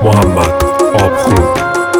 محمد آبخون.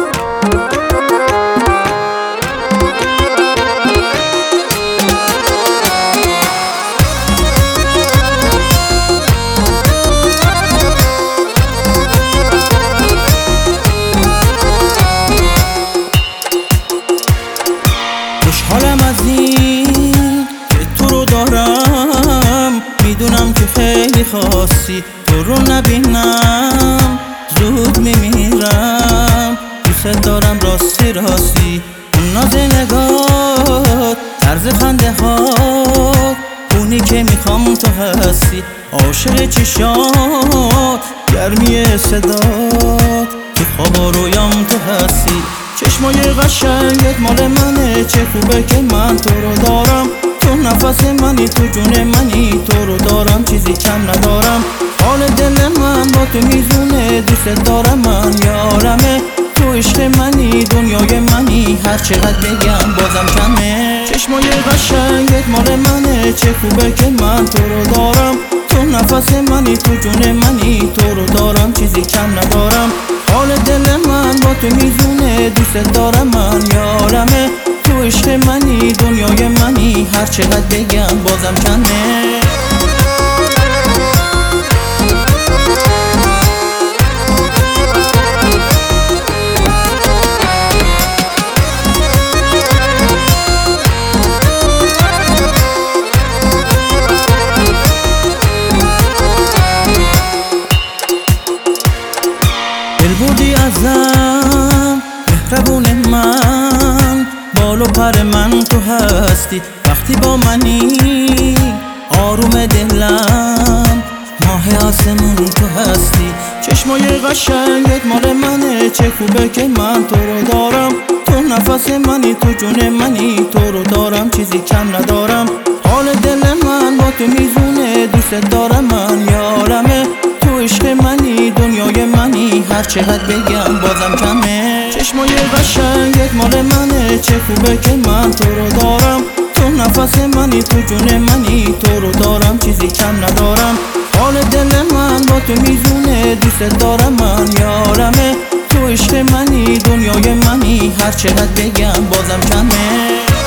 خوشحالم از این که تو رو دارم، میدونم که خیلی خواستی تو رو نبینم، زود میمیرم. دوست دارم راستی راستی، اون ناز نگات، طرز خنده هات، اونی که میخوام تو هستی. عاشق چشات، گرمی صدات، تو خواب و رویام تو هستی. چشمای قشنگت مال منه، چه خوبه که من تو رو دارم. تو نفس منی، تو جون منی، تو رو دارم چیزی کم ندارم. حال دل من با تو میزونه، دوست دارم من یارمه. تو عشق منی، دنیای منی، هر چقدر بگم بازم کمه. چشمای قشنگت مال منه، چه خوبه که من تو رو دارم. تو نفس منی، تو جون منی، تو رو دارم چیزی کم ندارم. حال دل من با تو میزونه، دوست دارم من یارمه. تو عشق منی، دنیای منی، هر چقدر بگم بازم کمه. دل بودی ازم، مهربون من، بال و پر من تو هستی. وقتی با منی آروم دلم، ماه آسمون تو هستی. چشمای قشنگت مال منه، چه خوبه که من تو رو دارم. تو نفس منی، تو جون منی، تو رو دارم چیزی کم ندارم. حال دل من با تو میزونه، دوست دارم من یارمه. تو عشق منی، دنیای منی، هر چقدر بگم بازم کمه. چشمای قشنگت مال منه، چه خوبه که من تو رو دارم. تو نفس منی، تو جون منی، تو رو دارم چیزی کم ندارم. حال دل من با تو میزونه، دوست دارم من یارمه. تو عشق منی، دنیای منی، هر چقدر بگم بازم کمه.